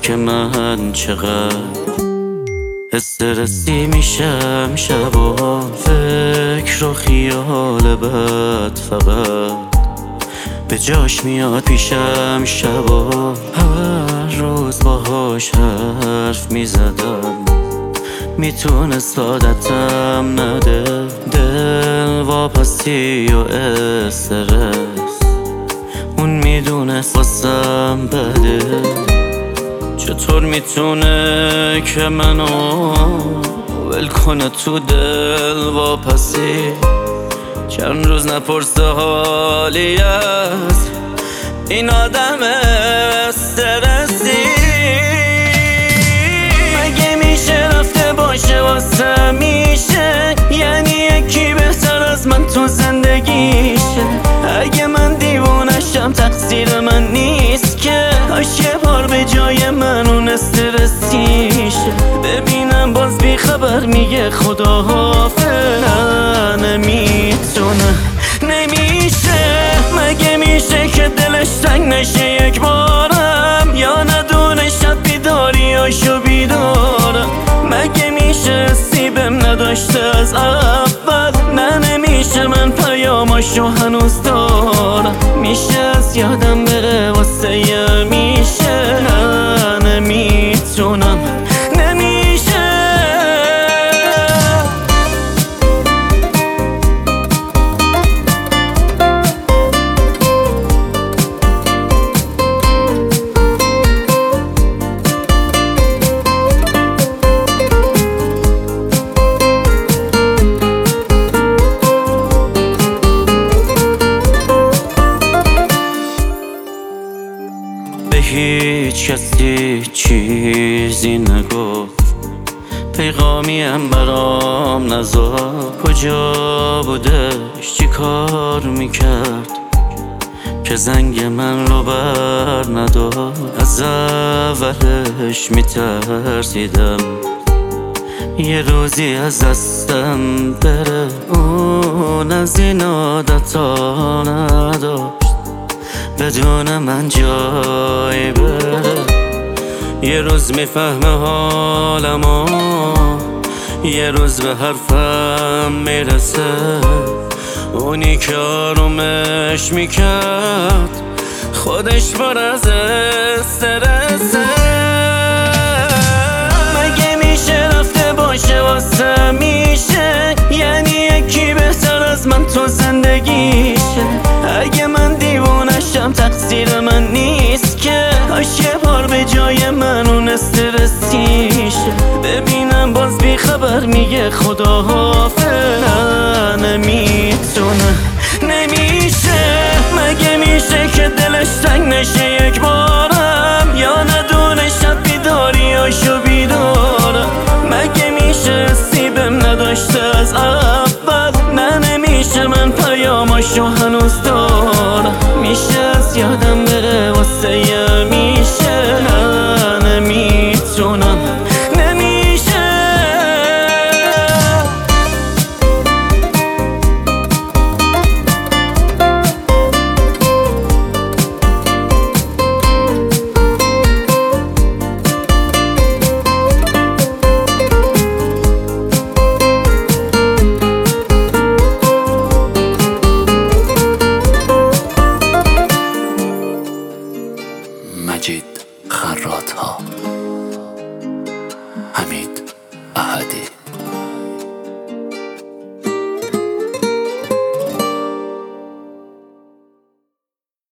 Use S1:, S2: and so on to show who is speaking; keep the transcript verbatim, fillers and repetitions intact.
S1: که من چقدر استرسی میشم شبا، فکر و خیال بد فقط به جاش میاد پیشم شبا. هر روز باهاش حرف میزدم، میتونست عادتم نده. دل واپسی و استرس اون میدونست واسم بده. چطور میتونه که منو ول کنه تو دل واپسی؟ چند روز نپرسه حالی از این آدم استرسی. مگه میشه رفته باشه واسه میشه؟ یعنی یکی بهتر از من تو زندگیشه. اگه من دیوونشم تقصیر من نیست که، کاش یه بار به جای من اون استرسیشه. ببینم باز بی خبر میگه خدا حافظ. نه نمیتونه، نمیشه. مگه میشه که دلش تنگ نشه یک بارم، یا ندونه شب بیداریاشو بیدارم؟ مگه میشه سیبم نداشته از اول؟ نه نمیشه، من پیاماشو هنوز دارم. میشه از یادم بره واسه یه میشه. نه نمیتونم، نمیشه. به هیچ کسی چیزی نگفت، پیغامی هم برام نذاشت. کجا بودش، چی کار میکرد که زنگ من رو بر نداشت؟ از اولش میترسیدم یه روزی از دستم بره. اون از این عادتا نداشت بدون من جای بره. یه روز میفهمه حالمو، یه روز به حرفم میرسه. اونی که آرومش میکرد خودش پر از استرسه. مگه میشه رفته باشه واسه میشه؟ یعنی یکی بهتر از من تو زندگیشه. اگه من دیوونشم تقصیر من نیست که، کاش یه بار به جای من اون استرسیشه. ببینم باز بی خبر میگه خدا حافظ. نه نمیتونه، نمیشه. مگه میشه که دلش تنگ نشه یک بارم، یا ندونه شب بیداریاشو بیدارم؟ مگه میشه سیبم نداشته از اول؟ نه نمیشه، من پیاماشو هنوز دارم. میشه از یادم بره واسه یه میشه. نه نمیتونم، نمیشه.
S2: مجید خراط‌ها.